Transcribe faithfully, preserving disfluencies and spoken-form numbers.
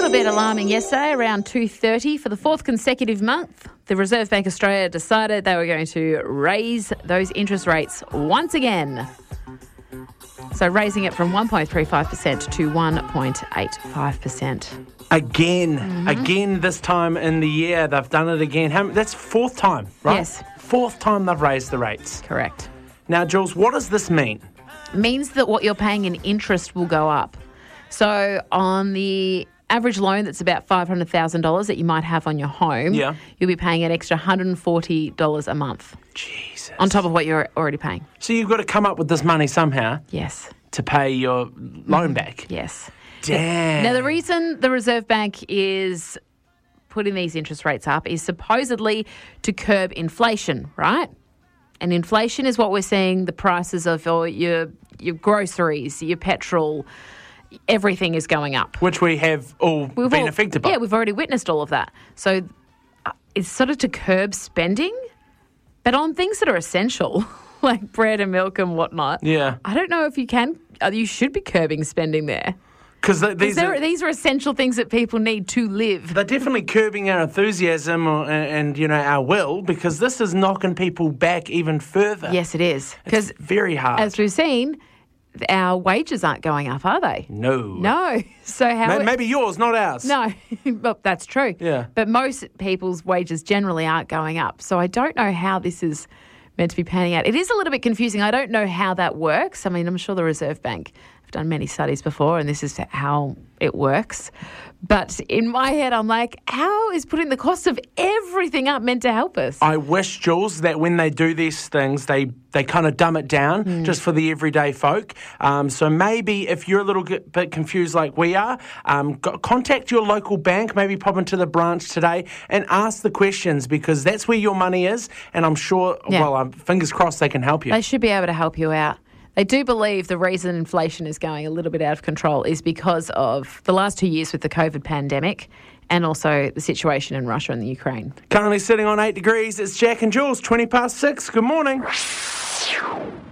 little bit alarming yesterday, around two thirty. For the fourth consecutive month, the Reserve Bank of Australia decided they were going to raise those interest rates once again. So raising it from one point three five percent to one point eight five percent. Again, Mm-hmm. again this time in the year, they've done it again. How, that's fourth time, right? Yes. Fourth time they've raised the rates. Correct. Now, Jules, what does this mean? Means that what you're paying in interest will go up. So on the average loan that's about five hundred thousand dollars that you might have on your home, Yeah. you'll be paying an extra one hundred forty dollars a month Jesus. on top of what you're already paying. So you've got to come up with this money somehow Yes. to pay your loan back. Yes. Damn. Now, the reason the Reserve Bank is putting these interest rates up is supposedly to curb inflation, right? And inflation is what we're seeing, the prices of your your, your groceries, your petrol, everything is going up. Which we have all We've been all- affected by. Yeah, we've already witnessed all of that. So uh, it's sort of to curb spending, but on things that are essential, like bread and milk and whatnot. Yeah. I don't know if you can, uh, you should be curbing spending there. Because th- Because these are, these are essential things that people need to live. they're definitely curbing our enthusiasm or, and, and, you know, our will, because this is knocking people back even further. Yes, it is. Because It's very hard. as we've seen, our wages aren't going up, are they? no. No. So how? Ma- Maybe yours, not ours. No, well, that's true. Yeah. But most people's wages generally aren't going up. So I don't know how this is meant to be panning out. It is a little bit confusing. I don't know how that works. I mean, I'm sure the Reserve Bank have done many studies before, and this is how it works. But in my head, I'm like, how is putting the cost of everything up meant to help us? I wish, Jules, that when they do these things, they, they kind of dumb it down Mm. just for the everyday folk. Um, so maybe if you're a little bit bit confused like we are, um, go, contact your local bank, maybe pop into the branch today and ask the questions, because that's where your money is. And I'm sure, Yeah. well, um, fingers crossed they can help you. They should be able to help you out. They do believe the reason inflation is going a little bit out of control is because of the last two years with the COVID pandemic and also the situation in Russia and the Ukraine. Currently sitting on eight degrees, it's Jack and Jules, twenty past six. Good morning.